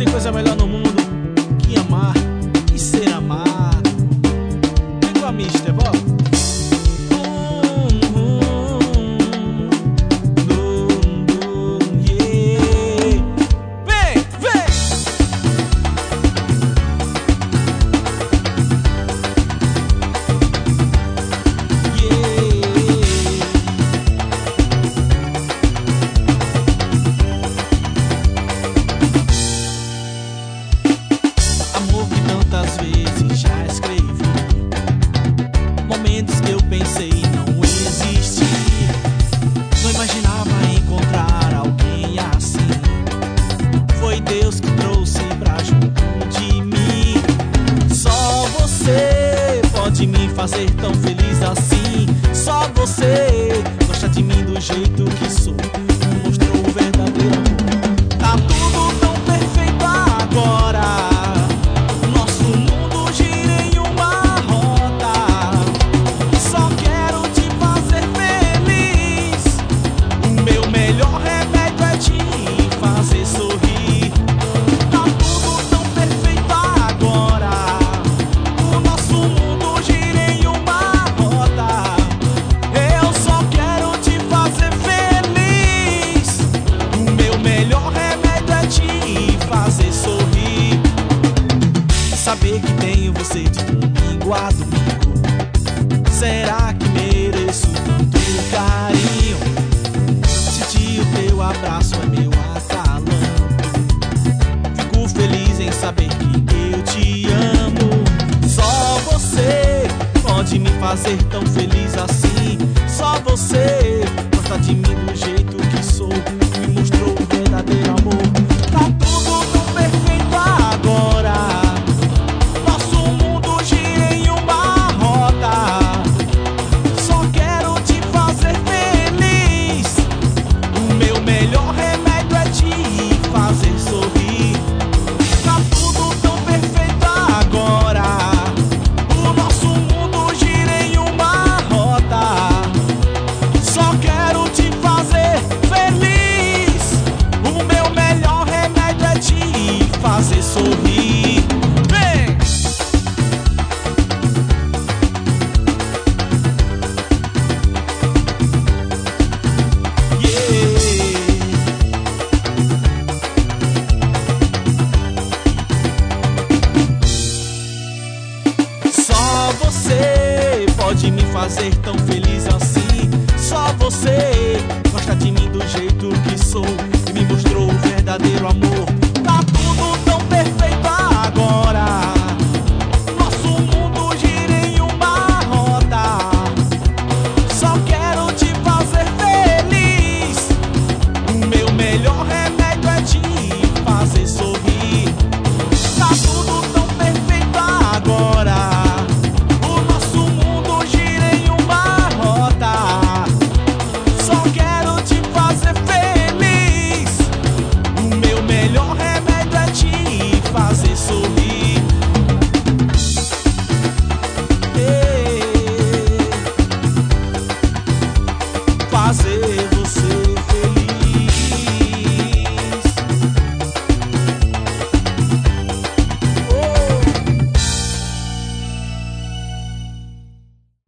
tem coisa melhor no mundo que amar e ser amado. Vem com a Mister, bora. Amor que tantas vezes já escrevi, momentos que eu pensei não existir. Não imaginava encontrar alguém assim. Foi Deus que trouxe pra junto de mim. Só você pode me fazer tão feliz assim. Só você gosta de mim do jeito que sou. Mostrou o verdadeiro amor. Tá tudo tão perfeito agora. Saber que tenho você de domingo a domingo. Será que mereço tanto carinho? Sentir o teu abraço é meu acalanto. Fico feliz em saber que eu te amo. Só você pode me fazer tão feliz assim.